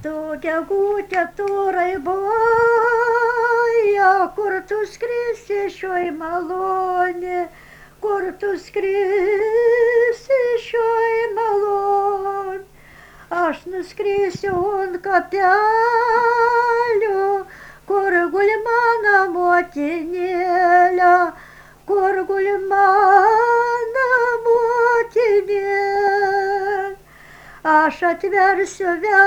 Tu gegutė, tu raiboja, kur tu skrisi šioj malonė, kur tu skrisi šioj malonė. Aš nuskrisiu ant kapelio, kur guli mano motinėlė, kur guli mano motinėlė. Aš atversiu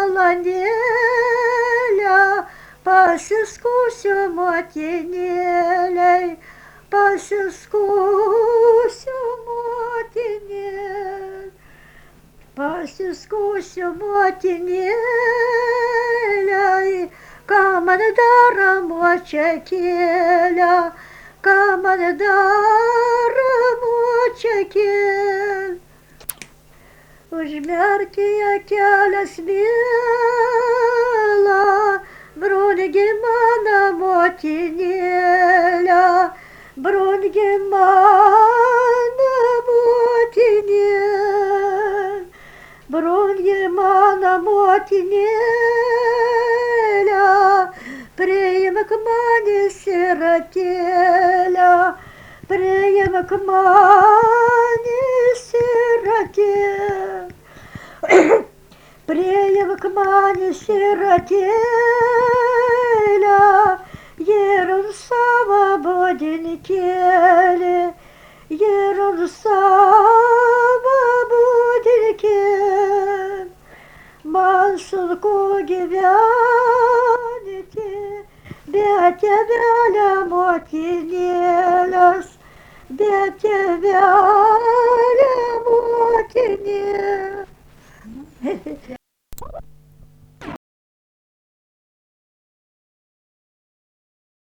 valandėlę, pasiskųsiu motinėlei, pasiskųsiu motinėlei, pasiskųsiu motinėlei, ką man daro močiakėlė, ką man daro močiakėlė. Užmerki akeles mėla, brungi mano motinėlė, brungi mano motinėlė, brungi mano motinėlė, priimk mane sirotėlę, priimk mane sirotėlę. Priimk mane sirotėlę, Jėrun savo būdininkėlį, Jėrun savo būdininkėlį. Man sunku gyventi, be tėvelio motinėlės, be tėvelio